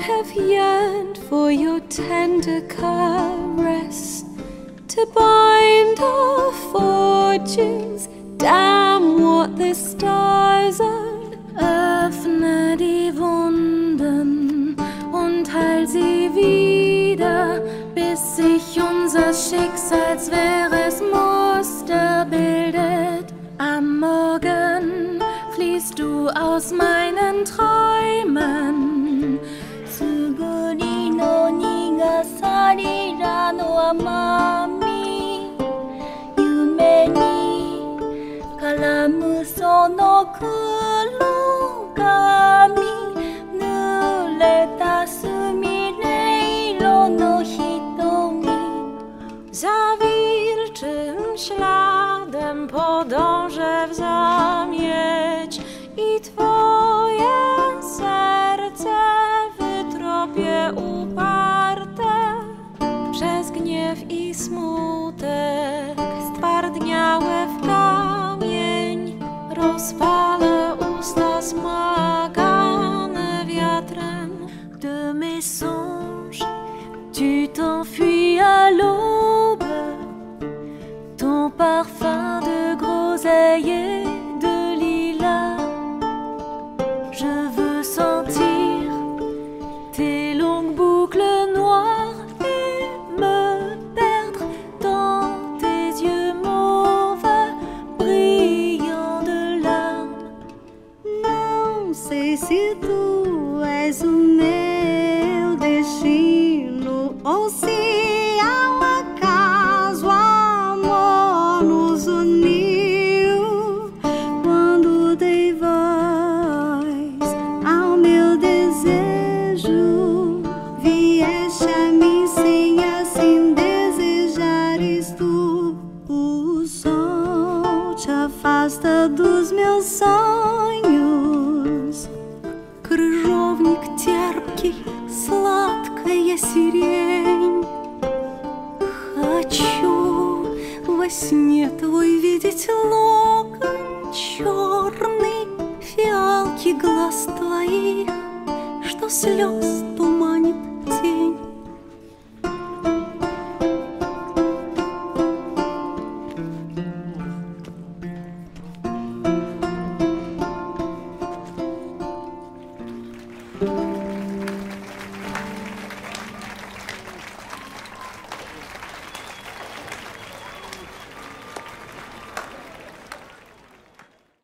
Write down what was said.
have yearned for your tender caress, to bind our fortunes. Damn what the stars are. Öffne die Wunden und heil sie wieder, bis sich unser Schicksals wahres Muster bildet. Am Morgen fließt du aus meinen Träumen. Suguri no nigasari ra no amami, yume ni karamu sono kurogami, nureta sumireiro no hitomi. Za wilczym śladem podążę w zamieć i twoje serce wytropię uparte. Przez gniew i smutek stwardniałe w kamień rozpalę usta smagane wiatrem. De mes songes, tu t'enfuis à l'aube, ton parfum de groseille de lilas. Je veux sentir tes longues boucles noires et me perdre dans tes yeux mauves brillants de larmes. Não sei se tu és o meu destino ou se ao acaso o amor nos uniu. Quando dei voz ao meu desejo, vieste a mim sem assim desejares tu. O sol te afasta dos meus sonhos. Крыжовник терпкий, сладкая сирень. Хочу во сне твой видеть локон черный, фиалки глаз твоих, что слез